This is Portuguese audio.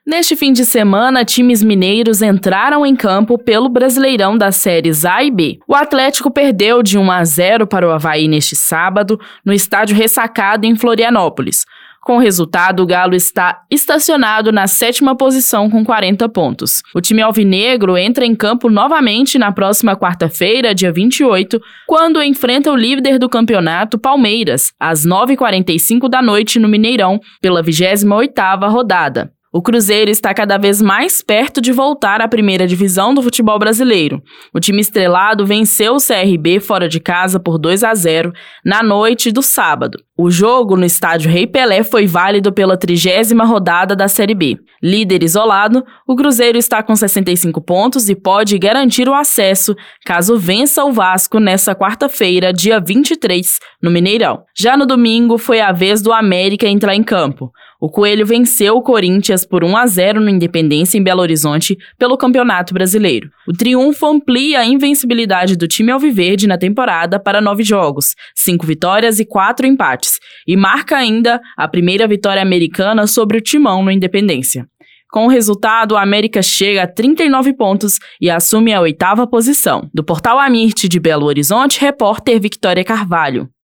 Neste fim de semana, times mineiros entraram em campo pelo Brasileirão das séries A e B. O Atlético perdeu de 1-0 para o Avaí neste sábado, no estádio Ressacado em Florianópolis. Com o resultado, o Galo está estacionado na 7ª posição com 40 pontos. O time alvinegro entra em campo novamente na próxima quarta-feira, dia 28, quando enfrenta o líder do campeonato, Palmeiras, às 9h45 da noite no Mineirão, pela 28ª rodada. O Cruzeiro está cada vez mais perto de voltar à primeira divisão do futebol brasileiro. O time estrelado venceu o CRB fora de casa por 2-0 na noite do sábado. O jogo no estádio Rei Pelé foi válido pela 30ª rodada da Série B. Líder isolado, o Cruzeiro está com 65 pontos e pode garantir o acesso caso vença o Vasco nesta quarta-feira, dia 23, no Mineirão. Já no domingo, foi a vez do América entrar em campo. O Coelho venceu o Corinthians por 1-0 no Independência em Belo Horizonte pelo Campeonato Brasileiro. O triunfo amplia a invencibilidade do time alviverde na temporada para 9 jogos, 5 vitórias e 4 empates, e marca ainda a primeira vitória americana sobre o Timão no Independência. Com o resultado, o América chega a 39 pontos e assume a 8ª posição. Do Portal Amirte de Belo Horizonte, repórter Victória Carvalho.